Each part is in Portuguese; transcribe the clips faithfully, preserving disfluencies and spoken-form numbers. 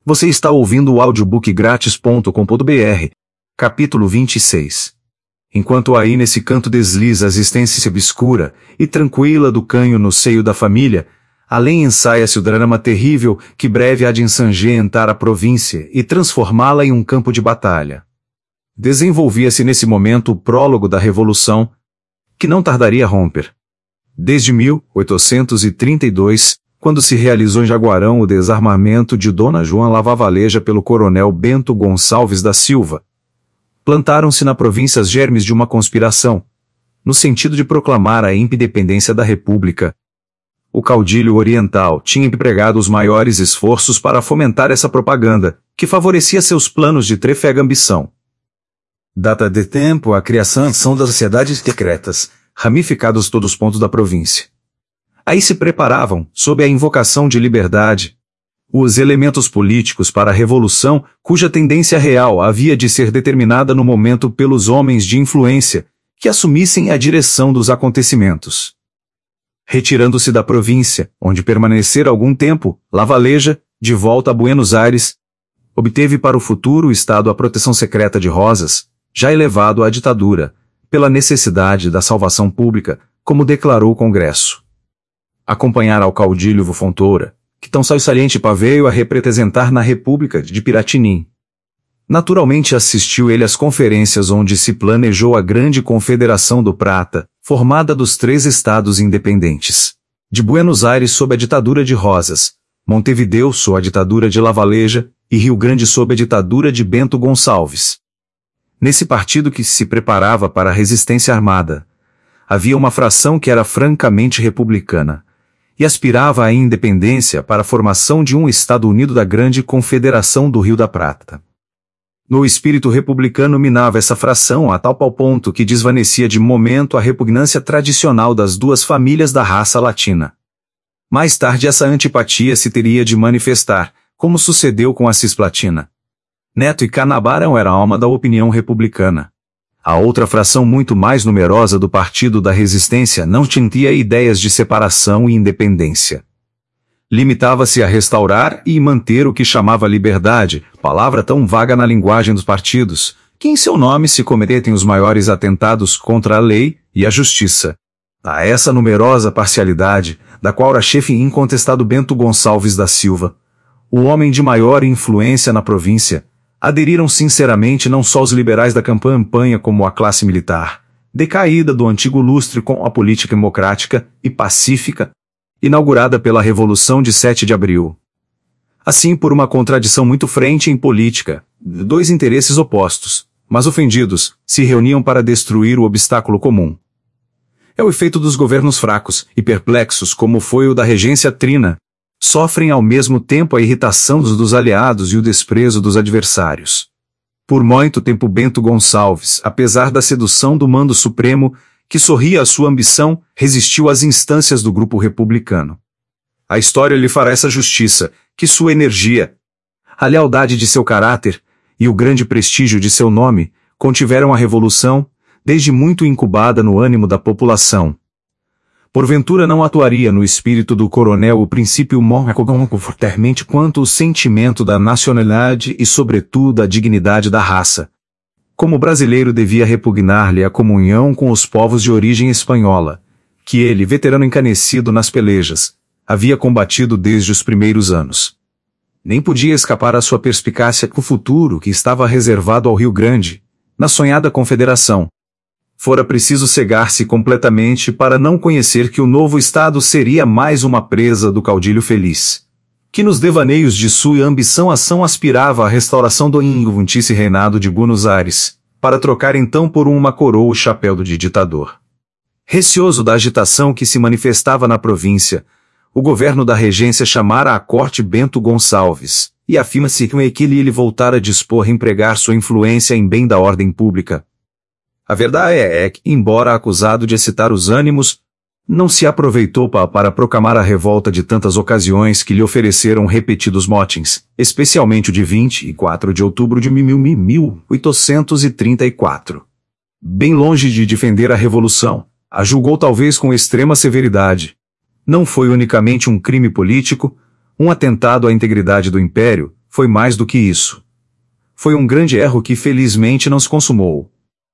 Você está ouvindo o audiobook grátis ponto com ponto br, capítulo vinte e seis. Enquanto aí nesse canto desliza a existência obscura e tranquila do canho no seio da família, além ensaia-se o drama terrível que breve há de ensangrentar a província e transformá-la em um campo de batalha. Desenvolvia-se nesse momento o prólogo da Revolução, que não tardaria a romper. Desde mil oitocentos e trinta e dois, quando se realizou em Jaguarão o desarmamento de Dona João Lavavaleja pelo coronel Bento Gonçalves da Silva, plantaram-se na província os germes de uma conspiração, no sentido de proclamar a independência da República. O caudilho oriental tinha empregado os maiores esforços para fomentar essa propaganda, que favorecia seus planos de trefega ambição. Data de tempo a criação das sociedades secretas, ramificados todos os pontos da província. Aí se preparavam, sob a invocação de liberdade, os elementos políticos para a revolução, cuja tendência real havia de ser determinada no momento pelos homens de influência, que assumissem a direção dos acontecimentos. Retirando-se da província, onde permanecera algum tempo, Lavaleja, de volta a Buenos Aires, obteve para o futuro estado a proteção secreta de Rosas, já elevado à ditadura, pela necessidade da salvação pública, como declarou o Congresso. Acompanhar ao caudilho Fontoura, que tão saliente veio a representar na República de Piratinim. Naturalmente assistiu ele às conferências onde se planejou a grande Confederação do Prata, formada dos três estados independentes. De Buenos Aires sob a ditadura de Rosas, Montevideo sob a ditadura de Lavaleja e Rio Grande sob a ditadura de Bento Gonçalves. Nesse partido que se preparava para a resistência armada, havia uma fração que era francamente republicana, e aspirava à independência para a formação de um Estado unido da grande Confederação do Rio da Prata. No espírito republicano minava essa fração a tal ponto que desvanecia de momento a repugnância tradicional das duas famílias da raça latina. Mais tarde essa antipatia se teria de manifestar, como sucedeu com a Cisplatina. Neto e Canabara era a alma da opinião republicana. A outra fração muito mais numerosa do Partido da Resistência não tinha ideias de separação e independência. Limitava-se a restaurar e manter o que chamava liberdade, palavra tão vaga na linguagem dos partidos, que em seu nome se cometem os maiores atentados contra a lei e a justiça. A essa numerosa parcialidade, da qual era chefe incontestado Bento Gonçalves da Silva, o homem de maior influência na província, aderiram sinceramente não só os liberais da campanha como a classe militar, decaída do antigo lustre com a política democrática e pacífica, inaugurada pela Revolução de sete de abril. Assim, por uma contradição muito frente em política, dois interesses opostos, mas ofendidos, se reuniam para destruir o obstáculo comum. É o efeito dos governos fracos e perplexos como foi o da regência trina, sofrem ao mesmo tempo a irritação dos, dos aliados e o desprezo dos adversários. Por muito tempo Bento Gonçalves, apesar da sedução do mando supremo, que sorria à sua ambição, resistiu às instâncias do grupo republicano. A história lhe fará essa justiça, que sua energia, a lealdade de seu caráter e o grande prestígio de seu nome, contiveram a revolução, desde muito incubada no ânimo da população. Porventura não atuaria no espírito do coronel o princípio monarco fortemente quanto o sentimento da nacionalidade e sobretudo a dignidade da raça. Como brasileiro devia repugnar-lhe a comunhão com os povos de origem espanhola, que ele, veterano encanecido nas pelejas, havia combatido desde os primeiros anos. Nem podia escapar à sua perspicácia o futuro que estava reservado ao Rio Grande, na sonhada confederação. Fora preciso cegar-se completamente para não conhecer que o novo Estado seria mais uma presa do caudilho feliz, que nos devaneios de sua ambição ação aspirava à restauração do indiscutível reinado de Buenos Aires, para trocar então por uma coroa o chapéu de ditador. Receoso da agitação que se manifestava na província, o governo da regência chamara à corte Bento Gonçalves, e afirma-se que ele voltara a dispor a empregar sua influência em bem da ordem pública. A verdade é que, embora acusado de excitar os ânimos, não se aproveitou pa para proclamar a revolta de tantas ocasiões que lhe ofereceram repetidos motins, especialmente o de vinte e quatro de outubro de mil oitocentos e trinta e quatro. Bem longe de defender a revolução, a julgou talvez com extrema severidade. Não foi unicamente um crime político, um atentado à integridade do império, Foi mais do que isso. Foi um grande erro que felizmente não se consumou.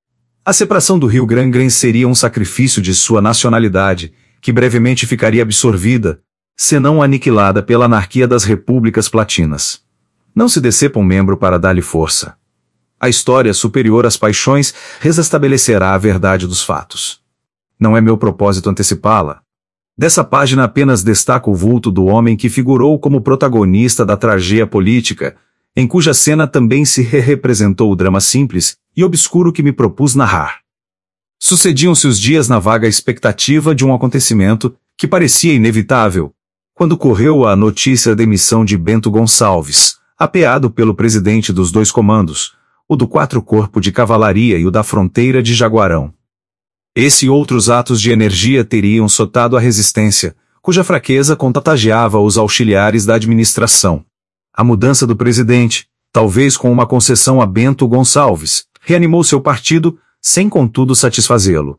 A separação do Rio Grande seria um sacrifício de sua nacionalidade, que brevemente ficaria absorvida, senão aniquilada pela anarquia das repúblicas platinas. Não se decepa um membro para dar-lhe força. A história, superior às paixões, restabelecerá a verdade dos fatos. Não é meu propósito antecipá-la. Dessa página apenas destaco o vulto do homem que figurou como protagonista da tragédia política, em cuja cena também se re-representou o drama simples e obscuro que me propus narrar. Sucediam-se os dias na vaga expectativa de um acontecimento que parecia inevitável, quando correu a notícia da demissão de Bento Gonçalves, apeado pelo presidente dos dois comandos, o do quatro Corpo de Cavalaria e o da Fronteira de Jaguarão. Esse e outros atos de energia teriam sotado a resistência, cuja fraqueza contagiava os auxiliares da administração. A mudança do presidente, talvez com uma concessão a Bento Gonçalves, reanimou seu partido, sem contudo satisfazê-lo.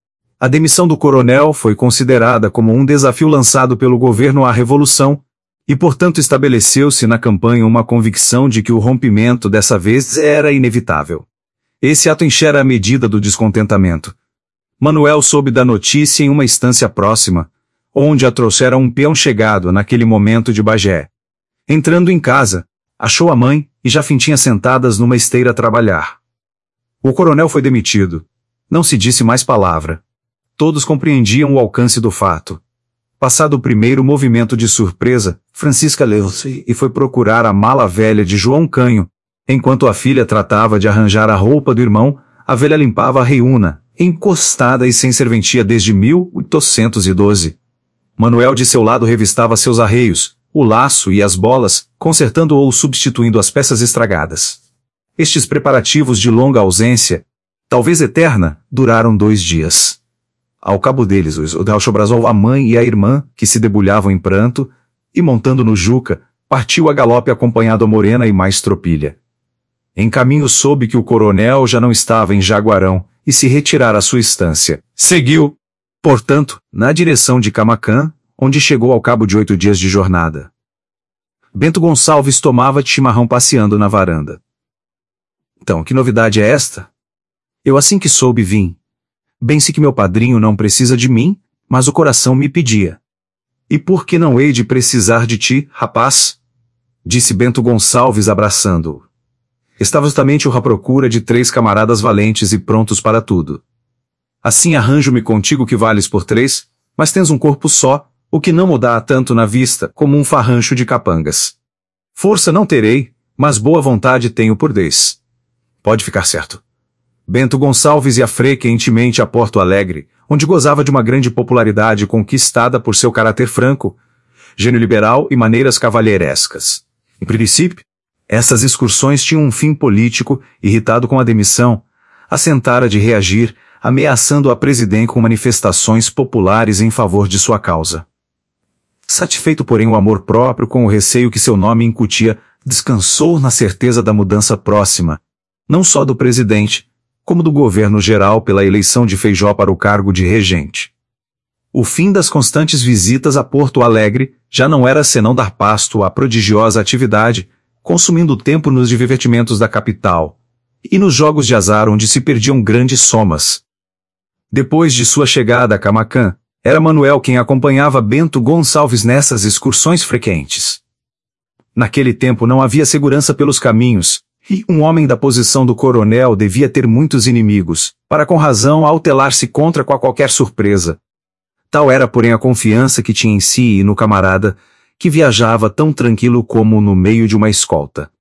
A demissão do coronel foi considerada como um desafio lançado pelo governo à revolução, e portanto estabeleceu-se na campanha uma convicção de que o rompimento dessa vez era inevitável. Esse ato enchera a medida do descontentamento. Manuel soube da notícia em uma estância próxima, onde a trouxera um peão chegado naquele momento de Bagé. Entrando em casa, achou a mãe e Jafintinha sentadas numa esteira a trabalhar. O coronel foi demitido. Não se disse mais palavra. Todos compreendiam o alcance do fato. Passado o primeiro movimento de surpresa, Francisca leu-se e foi procurar a mala velha de João Canho. Enquanto a filha tratava de arranjar a roupa do irmão, a velha limpava a reiúna, encostada e sem serventia desde mil oitocentos e doze. Manuel de seu lado revistava seus arreios, o laço e as bolas, consertando ou substituindo as peças estragadas. Estes preparativos de longa ausência, talvez eterna, duraram dois dias. Ao cabo deles, o Delchobrazol, a mãe e a irmã, que se debulhavam em pranto, e montando no Juca, partiu a galope acompanhado a Morena e mais tropilha. Em caminho soube que o coronel já não estava em Jaguarão, e se retirara à sua estância. Seguiu, portanto, na direção de Camacã, onde chegou ao cabo de oito dias de jornada. Bento Gonçalves tomava chimarrão passeando na varanda. Então, que novidade é esta? Eu assim que soube vim. Bem sei que meu padrinho não precisa de mim, mas o coração me pedia. E por que não hei de precisar de ti, rapaz? Disse Bento Gonçalves abraçando-o. Estava justamente à procura de três camaradas valentes e prontos para tudo. Assim arranjo-me contigo que vales por três, mas tens um corpo só, o que não muda tanto na vista como um farrancho de capangas. Força não terei, mas boa vontade tenho por dez. Pode ficar certo. Bento Gonçalves ia frequentemente a Porto Alegre, onde gozava de uma grande popularidade conquistada por seu caráter franco, gênio liberal e maneiras cavalheirescas. Em princípio, essas excursões tinham um fim político, irritado com a demissão, assentara de reagir, ameaçando a presidente com manifestações populares em favor de sua causa. Satisfeito, porém, o amor próprio com o receio que seu nome incutia, descansou na certeza da mudança próxima, não só do presidente, como do governo geral pela eleição de Feijó para o cargo de regente. O fim das constantes visitas a Porto Alegre já não era senão dar pasto à prodigiosa atividade, consumindo tempo nos divertimentos da capital, e nos jogos de azar onde se perdiam grandes somas. Depois de sua chegada a Camacã, era Manuel quem acompanhava Bento Gonçalves nessas excursões frequentes. Naquele tempo não havia segurança pelos caminhos, e um homem da posição do coronel devia ter muitos inimigos, para com razão autelar-se contra qualquer surpresa. Tal era, porém, a confiança que tinha em si e no camarada, que viajava tão tranquilo como no meio de uma escolta.